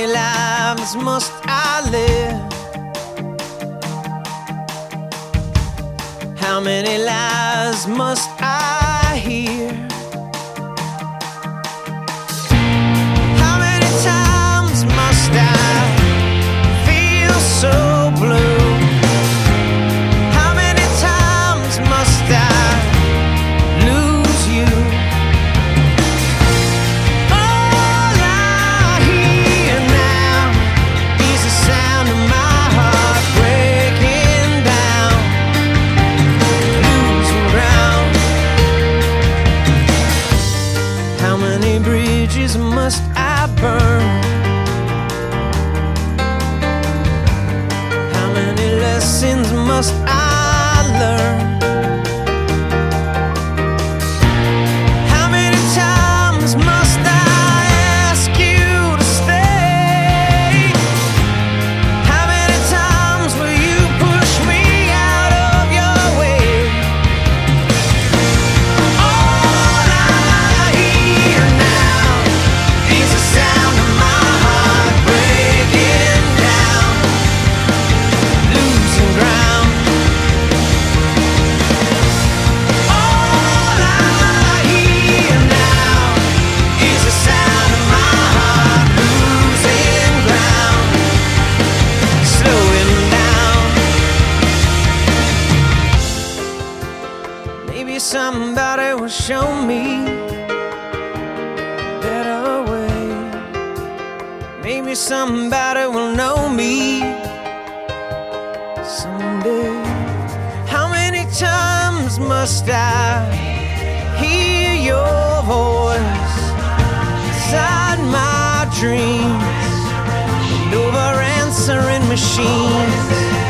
many lives must I live? How many lies must I hear? How many times must I feel so blue? How many times must I lose you? All I hear now is the sound of my heart breaking down, losing ground. How many bridges must I burn? How many lessons must I learn? How many times must I ask you to stay? How many times will you push me out of your way? All I hear now is the sound of my heart breaking down, losing ground. All I hear now is the sound of my heart losing ground, slowing down. Maybe somebody will show me a better way. Maybe somebody will know me someday. How many times must I hear your voice inside my dreams and over answering machines?